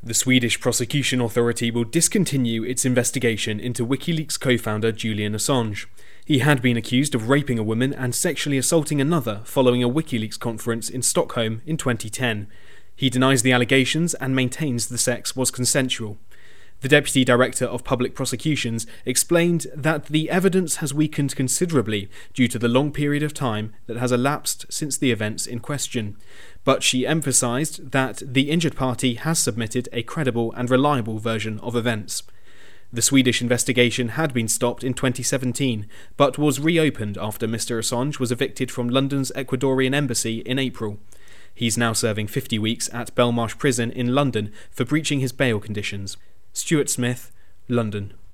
The Swedish Prosecution Authority will discontinue its investigation into WikiLeaks co-founder Julian Assange. He had been accused of raping a woman and sexually assaulting another following a WikiLeaks conference in Stockholm in 2010. He denies the allegations and maintains the sex was consensual. The Deputy Director of Public Prosecutions explained that the evidence has weakened considerably due to the long period of time that has elapsed since the events in question. But she emphasised that the injured party has submitted a credible and reliable version of events. The Swedish investigation had been stopped in 2017, but was reopened after Mr. Assange was evicted from London's Ecuadorian embassy in April. He's now serving 50 weeks at Belmarsh Prison in London for breaching his bail conditions. Stuart Smith, London.